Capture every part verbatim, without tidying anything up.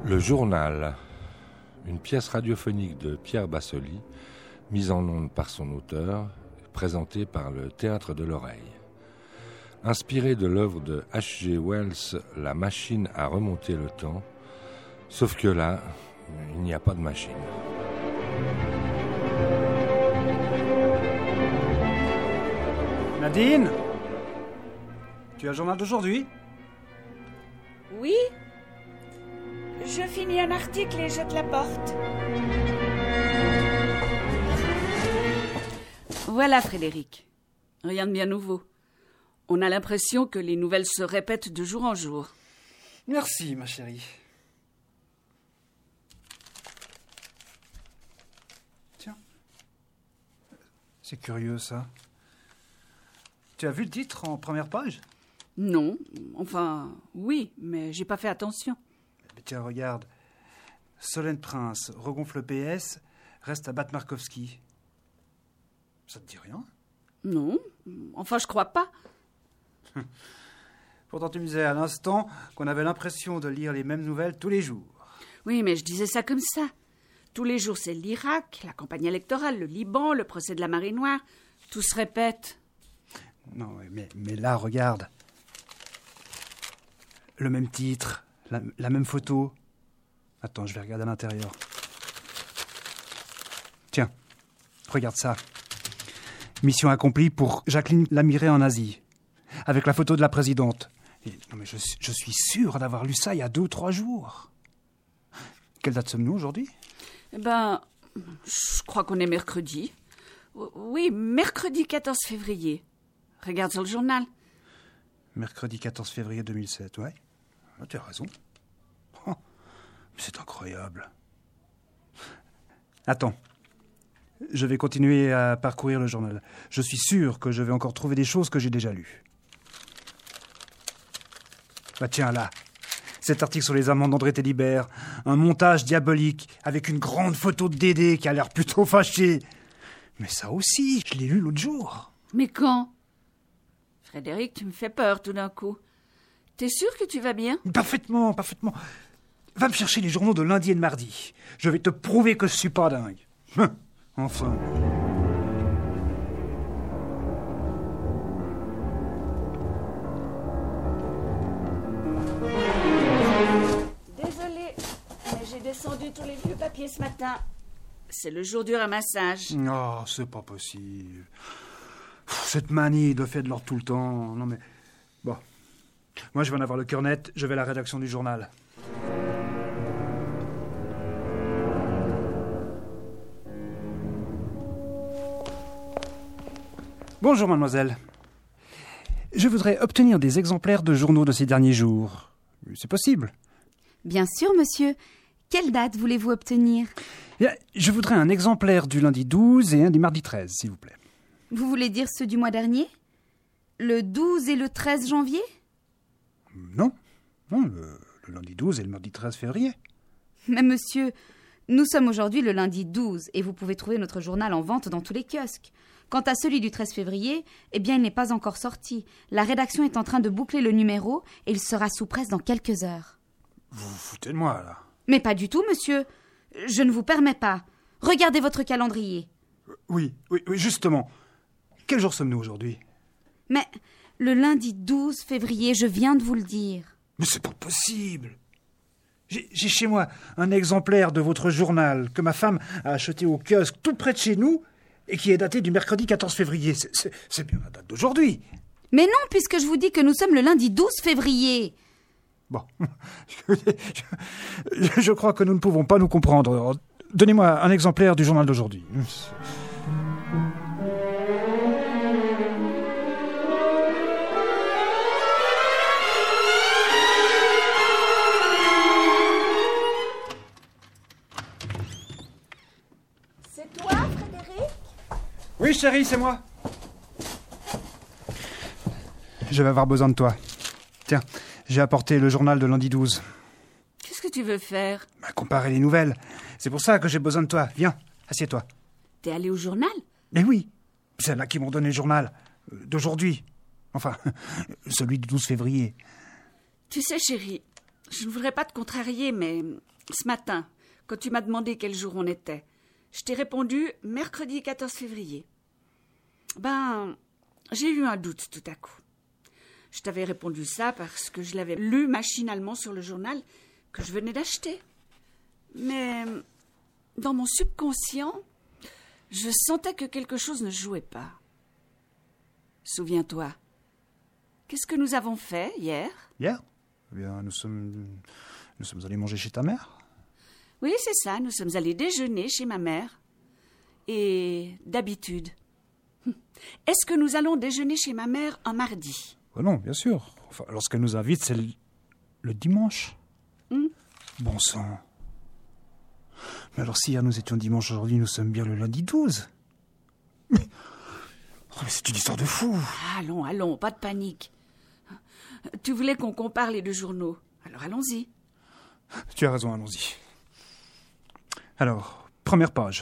Le journal, une pièce radiophonique de Pierre Bassoli, mise en onde par son auteur, présentée par le Théâtre de l'Oreille. Inspiré de l'œuvre de H G Wells, La machine à remonter le temps, sauf que là, il n'y a pas de machine. Nadine, tu as le journal d'aujourd'hui ? Oui. Je finis un article et je te l'apporte. Voilà, Frédéric. Rien de bien nouveau. On a l'impression que les nouvelles se répètent de jour en jour. Merci, ma chérie. Tiens. C'est curieux, ça. Tu as vu le titre en première page ? Non. Enfin, oui, mais j'ai pas fait attention. Mais tiens, regarde. Solène Prince regonfle le P S, reste à Batmarkovski. Ça te dit rien ? Non. Enfin, je crois pas. Pourtant, tu me disais à l'instant qu'on avait l'impression de lire les mêmes nouvelles tous les jours. Oui, mais je disais ça comme ça. Tous les jours, c'est l'Irak, la campagne électorale, le Liban, le procès de la marée noire. Tout se répète. Non, mais, mais là, regarde. Le même titre, la, la même photo. Attends, je vais regarder à l'intérieur. Tiens, regarde ça. Mission accomplie pour Jacqueline Lamiré en Asie. Avec la photo de la présidente. Et, non mais je, je suis sûr d'avoir lu ça il y a deux ou trois jours. Quelle date sommes-nous aujourd'hui ? Eh ben, je crois qu'on est mercredi. Oui, mercredi quatorze février. Regarde sur le journal. Mercredi quatorze février deux mille sept, ouais. Ah, tu as raison. Oh, c'est incroyable. Attends. Je vais continuer à parcourir le journal. Je suis sûr que je vais encore trouver des choses que j'ai déjà lues. Bah tiens, là. Cet article sur les amants d'André Télibert. Un montage diabolique avec une grande photo de Dédé qui a l'air plutôt fâché. Mais ça aussi, je l'ai lu l'autre jour. Mais quand ? Frédéric, tu me fais peur tout d'un coup. T'es sûr que tu vas bien ? Parfaitement, parfaitement. Va me chercher les journaux de lundi et de mardi. Je vais te prouver que je suis pas dingue. Enfin. Désolée, mais j'ai descendu tous les vieux papiers ce matin. C'est le jour du ramassage. Oh, c'est pas possible. Cette manie de faire de l'ordre tout le temps. Non mais... Bon. Moi, je vais en avoir le cœur net. Je vais à la rédaction du journal. Bonjour, mademoiselle. Je voudrais obtenir des exemplaires de journaux de ces derniers jours. C'est possible ? Bien sûr, monsieur. Quelle date voulez-vous obtenir ? Bien, je voudrais un exemplaire du lundi douze et un du mardi treize, s'il vous plaît. Vous voulez dire ceux du mois dernier ? Le douze et le treize janvier ? Non. Non, le, le lundi douze et le mardi treize février. Mais monsieur, nous sommes aujourd'hui le lundi douze et vous pouvez trouver notre journal en vente dans tous les kiosques. Quant à celui du treize février, eh bien, il n'est pas encore sorti. La rédaction est en train de boucler le numéro et il sera sous presse dans quelques heures. Vous vous foutez de moi, là ? Mais pas du tout, monsieur. Je ne vous permets pas. Regardez votre calendrier. Oui, oui, oui, justement. Quel jour sommes-nous aujourd'hui ? Mais le lundi douze février, je viens de vous le dire. Mais c'est pas possible. J'ai, j'ai chez moi un exemplaire de votre journal que ma femme a acheté au kiosque tout près de chez nous et qui est daté du mercredi quatorze février. C'est, c'est, c'est bien la date d'aujourd'hui. Mais non, puisque je vous dis que nous sommes le lundi douze février. Bon, je, je crois que nous ne pouvons pas nous comprendre. Donnez-moi un exemplaire du journal d'aujourd'hui. C'est toi, Frédéric ? Oui, chérie, c'est moi. Je vais avoir besoin de toi. Tiens, j'ai apporté le journal de lundi douze. Qu'est-ce que tu veux faire ? Bah, comparer les nouvelles. C'est pour ça que j'ai besoin de toi. Viens, assieds-toi. T'es allé au journal ? Mais oui, c'est là qui m'ont donné le journal. Euh, d'aujourd'hui. Enfin, celui du douze février. Tu sais, chérie, je ne voudrais pas te contrarier, mais Ce matin, quand tu m'as demandé quel jour on était, je t'ai répondu mercredi quatorze février. Ben, j'ai eu un doute tout à coup. Je t'avais répondu ça parce que je l'avais lu machinalement sur le journal que je venais d'acheter. Mais dans mon subconscient, je sentais que quelque chose ne jouait pas. Souviens-toi, qu'est-ce que nous avons fait hier ? Hier ? Eh bien, nous sommes... nous sommes allés manger chez ta mère. Oui, c'est ça, nous sommes allés déjeuner chez ma mère. Et d'habitude, est-ce que nous allons déjeuner chez ma mère un mardi ? Oh non, bien sûr. Enfin, lorsqu'elle nous invite, c'est le, le dimanche. Hmm. Bon sang. Mais alors, si hier nous étions dimanche, aujourd'hui nous sommes bien le lundi douze. Mais, oh, mais c'est une histoire de fou. Allons, allons, pas de panique. Tu voulais qu'on compare les deux journaux, alors allons-y. Tu as raison, allons-y. Alors, première page.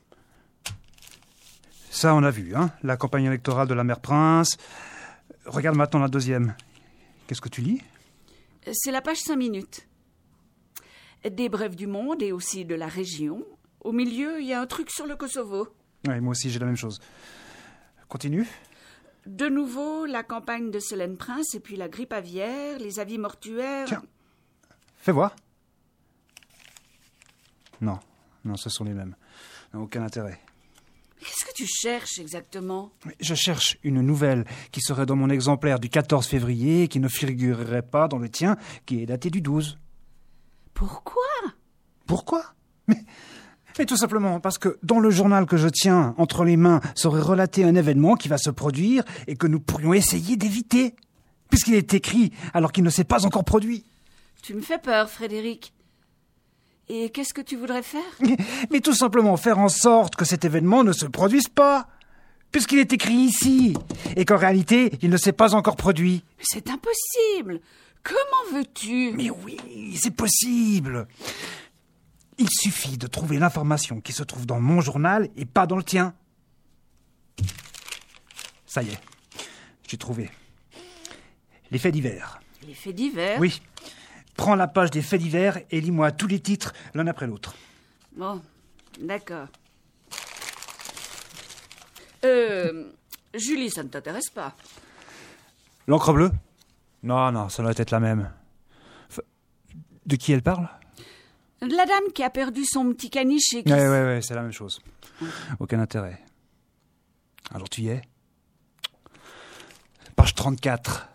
Ça, on a vu, hein, la campagne électorale de la mère Prince. Regarde maintenant la deuxième. Qu'est-ce que tu lis ? C'est la page cinq minutes. Des brèves du monde et aussi de la région. Au milieu, il y a un truc sur le Kosovo. Oui, moi aussi, j'ai la même chose. Continue. De nouveau, la campagne de Solène Prince et puis la grippe aviaire, les avis mortuaires... Tiens, fais voir. Non, non, ce sont les mêmes. Aucun intérêt. Qu'est-ce que tu cherches exactement ? Je cherche une nouvelle qui serait dans mon exemplaire du quatorze février et qui ne figurerait pas dans le tien, qui est daté du douze. Pourquoi ? Pourquoi ? Mais, mais tout simplement parce que dans le journal que je tiens entre les mains serait relaté un événement qui va se produire et que nous pourrions essayer d'éviter, puisqu'il est écrit alors qu'il ne s'est pas encore produit. Tu me fais peur, Frédéric. Et qu'est-ce que tu voudrais faire ? mais, mais tout simplement faire en sorte que cet événement ne se produise pas, puisqu'il est écrit ici, et qu'en réalité, il ne s'est pas encore produit. C'est impossible. Comment veux-tu ? Mais oui, c'est possible. Il suffit de trouver l'information qui se trouve dans mon journal et pas dans le tien. Ça y est, j'ai trouvé. Les faits divers. Les faits divers ? Oui. Prends la page des faits divers et lis-moi tous les titres l'un après l'autre. Bon, d'accord. Euh... Julie, ça ne t'intéresse pas ? L'encre bleue ? Non, non, ça doit être la même. De qui elle parle ? De la dame qui a perdu son petit caniche et qui... Oui, oui, oui, c'est la même chose. Aucun intérêt. Alors tu y es ? Page trente-quatre.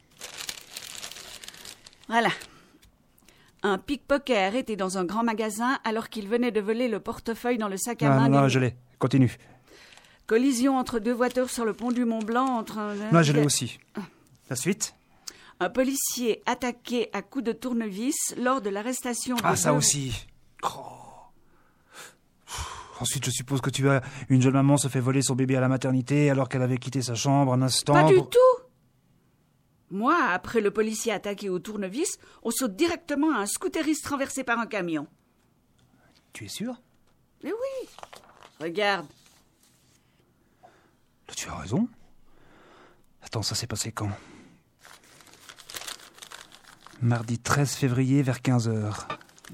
Voilà. Un pickpocket arrêté dans un grand magasin alors qu'il venait de voler le portefeuille dans le sac à Ah, main. non, non, des... je l'ai. Continue. Collision entre deux voitures sur le pont du Mont Blanc entre... un... Non, je l'ai aussi. La suite ? Un policier attaqué à coups de tournevis lors de l'arrestation... Ah, de ça deux... aussi. Oh. Ensuite, je suppose que tu as... Une jeune maman se fait voler son bébé à la maternité alors qu'elle avait quitté sa chambre un instant... Pas du pour... tout. Moi, après le policier attaqué au tournevis, on saute directement à un scooteriste renversé par un camion. Tu es sûr ? Mais oui. Regarde. Tu as raison. Attends, ça s'est passé quand ? Mardi treize février vers quinze heures. Demain ?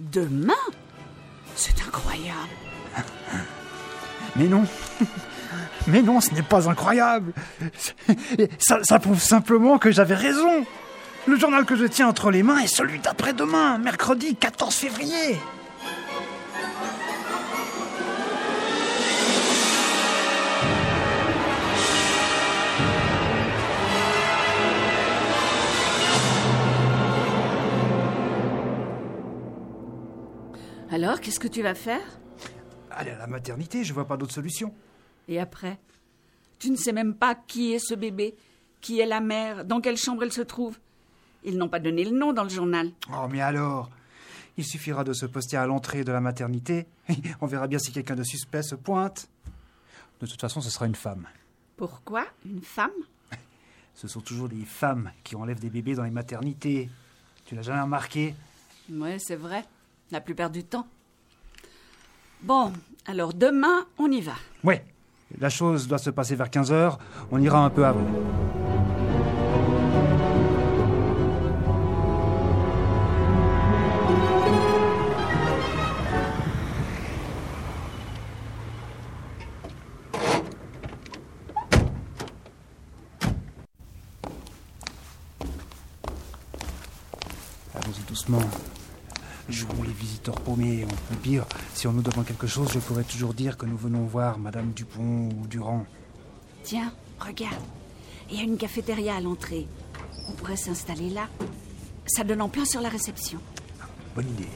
C'est incroyable. Mais non. Mais non, ce n'est pas incroyable. Ça, ça prouve simplement que j'avais raison. Le journal que je tiens entre les mains est celui d'après-demain, mercredi quatorze février. Alors, qu'est-ce que tu vas faire ? Aller à la maternité, je vois pas d'autre solution. Et après ? Tu ne sais même pas qui est ce bébé, qui est la mère, dans quelle chambre elle se trouve. Ils n'ont pas donné le nom dans le journal. Oh, mais alors ? Il suffira de se poster à l'entrée de la maternité. On verra bien si quelqu'un de suspect se pointe. De toute façon, ce sera une femme. Pourquoi une femme ? Ce sont toujours des femmes qui enlèvent des bébés dans les maternités. Tu l'as jamais remarqué ? Ouais, c'est vrai. La plupart du temps. Bon, alors demain, on y va. Ouais. La chose doit se passer vers quinze heures. On ira un peu avant. doucement. Jouons les visiteurs paumés. Au pire, si on nous demande quelque chose, je pourrais toujours dire que nous venons voir Madame Dupont ou Durand. Tiens, regarde. Il y a une cafétéria à l'entrée. On pourrait s'installer là. Ça donne en plein sur la réception. Bonne idée.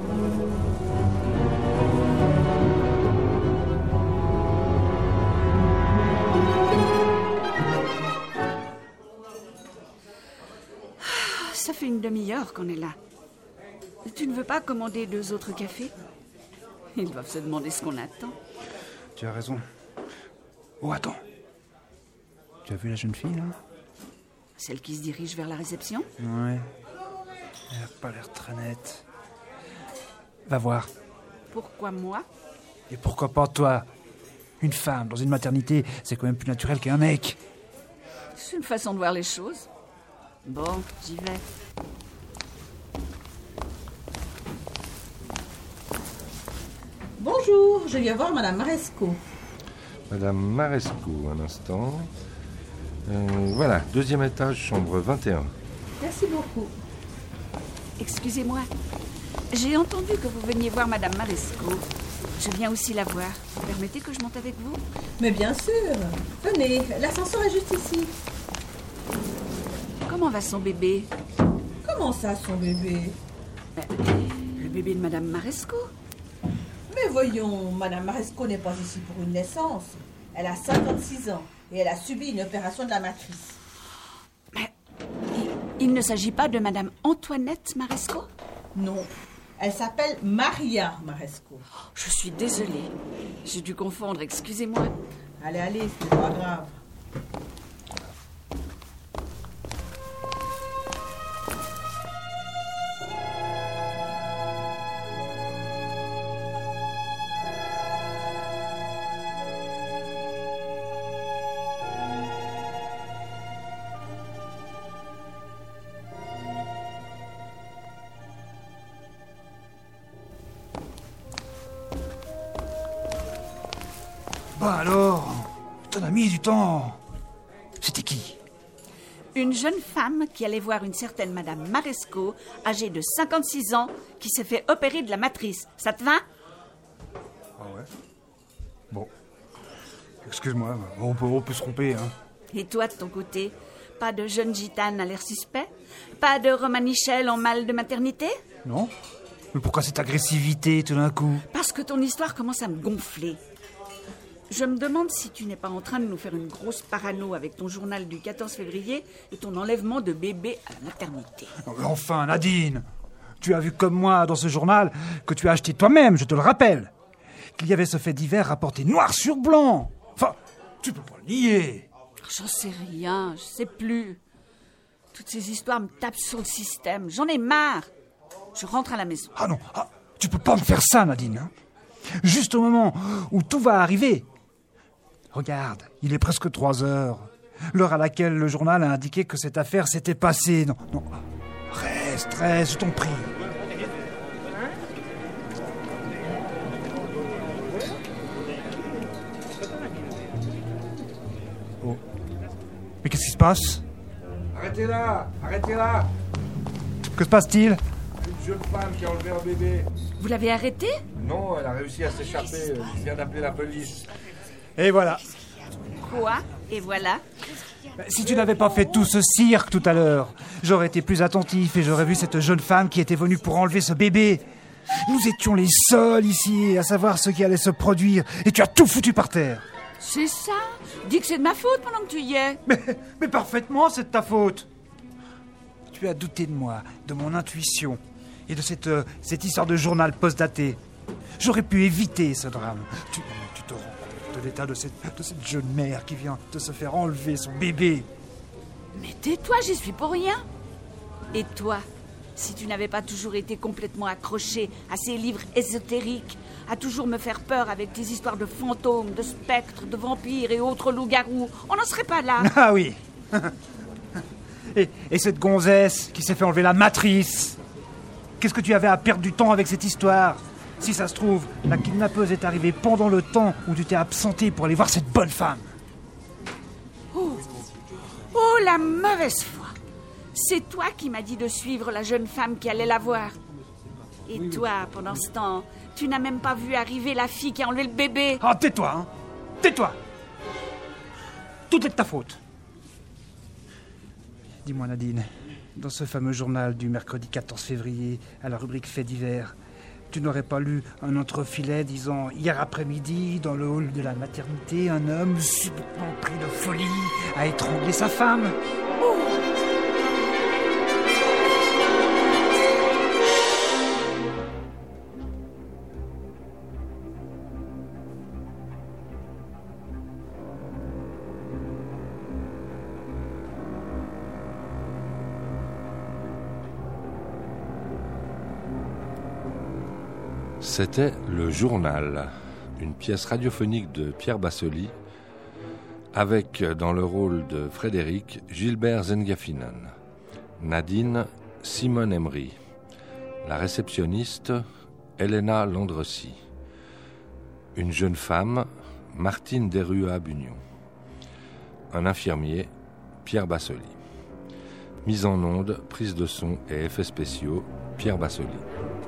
Ça fait une demi-heure qu'on est là. Tu ne veux pas commander deux autres cafés? Ils doivent se demander ce qu'on attend. Tu as raison. Oh, attends. Tu as vu la jeune fille, là? Celle qui se dirige vers la réception? Ouais. Elle n'a pas l'air très nette. Va voir. Pourquoi moi? Et pourquoi pas toi? Une femme dans une maternité, c'est quand même plus naturel qu'un mec. C'est une façon de voir les choses. Bon, j'y vais. Bonjour, je viens voir Madame Maresco. Madame Maresco, un instant. Euh, voilà, deuxième étage, chambre vingt et un. Merci beaucoup. Excusez-moi. J'ai entendu que vous veniez voir Madame Maresco. Je viens aussi la voir. Vous permettez que je monte avec vous? Mais bien sûr. Venez, l'ascenseur est juste ici. Comment va son bébé? Comment ça, son bébé? Ben, le bébé de Madame Maresco? Mais voyons, Madame Maresco n'est pas ici pour une naissance. Elle a cinquante-six ans et elle a subi une opération de la matrice. Mais il, il ne s'agit pas de Madame Antoinette Maresco? Non, elle s'appelle Maria Maresco. Je suis désolée. J'ai dû confondre, excusez-moi. Allez, allez, ce n'est pas grave. Bah alors, t'en as mis du temps. C'était qui? Une jeune femme qui allait voir une certaine Madame Maresco, âgée de cinquante-six ans, qui s'est fait opérer de la matrice. Ça te va? Ah ouais. Bon. Excuse-moi, on peut, on peut se tromper, hein. Et toi, de ton côté, pas de jeune gitane à l'air suspect? Pas de Romanichel en mal de maternité? Non? Mais pourquoi cette agressivité tout d'un coup? Parce que ton histoire commence à me gonfler. Je me demande si tu n'es pas en train de nous faire une grosse parano avec ton journal du quatorze février et ton enlèvement de bébé à la maternité. Enfin, Nadine, tu as vu comme moi dans ce journal que tu as acheté toi-même, je te le rappelle, qu'il y avait ce fait divers rapporté noir sur blanc. Enfin, tu peux pas le nier. J'en sais rien, je sais plus. Toutes ces histoires me tapent sur le système. J'en ai marre. Je rentre à la maison. Ah non, ah, tu peux pas me faire ça, Nadine. Hein. Juste au moment où tout va arriver. Regarde, il est presque trois heures. L'heure à laquelle le journal a indiqué que cette affaire s'était passée. Non, non. Reste, reste, je t'en prie. Oh. Mais qu'est-ce qui se passe? Arrêtez là! Arrêtez là! Que se passe-t-il? Une jeune femme qui a enlevé un bébé. Vous l'avez arrêtée? Non, elle a réussi à s'échapper. Je viens d'appeler la police. Et voilà. Quoi? Et voilà? Si tu n'avais pas fait tout ce cirque tout à l'heure, j'aurais été plus attentif et j'aurais vu cette jeune femme qui était venue pour enlever ce bébé. Nous étions les seuls ici à savoir ce qui allait se produire et tu as tout foutu par terre. C'est ça? Dis que c'est de ma faute pendant que tu y es. Mais, mais parfaitement, c'est de ta faute. Tu as douté de moi, de mon intuition et de cette, euh, cette histoire de journal post-daté. J'aurais pu éviter ce drame. Tu, tu te rends compte de l'état de cette, de cette jeune mère qui vient de se faire enlever son bébé. Mais tais-toi, j'y suis pour rien. Et toi, si tu n'avais pas toujours été complètement accroché à ces livres ésotériques, à toujours me faire peur avec tes histoires de fantômes, de spectres, de vampires et autres loups-garous, on n'en serait pas là. Ah oui. et, et cette gonzesse qui s'est fait enlever la matrice. Qu'est-ce que tu avais à perdre du temps avec cette histoire? Si ça se trouve, la kidnappeuse est arrivée pendant le temps où tu t'es absenté pour aller voir cette bonne femme. Oh, oh la mauvaise foi. C'est toi qui m'as dit de suivre la jeune femme qui allait la voir. Et toi, pendant ce temps, tu n'as même pas vu arriver la fille qui a enlevé le bébé. Oh, tais-toi, hein. Tais-toi. Tout est de ta faute. Dis-moi, Nadine, dans ce fameux journal du mercredi quatorze février, à la rubrique Faits divers, tu n'aurais pas lu un entrefilet disant « Hier après-midi, dans le hall de la maternité, un homme subitement pris de folie a étranglé sa femme ». C'était Le Journal, une pièce radiophonique de Pierre Bassely, avec dans le rôle de Frédéric, Gilbert Zengafinen, Nadine, Simone Emery, la réceptionniste, Elena Landrecy, une jeune femme, Martine Derua-Bugnon, un infirmier, Pierre Bassely. Mise en onde, prise de son et effets spéciaux, Pierre Bassely.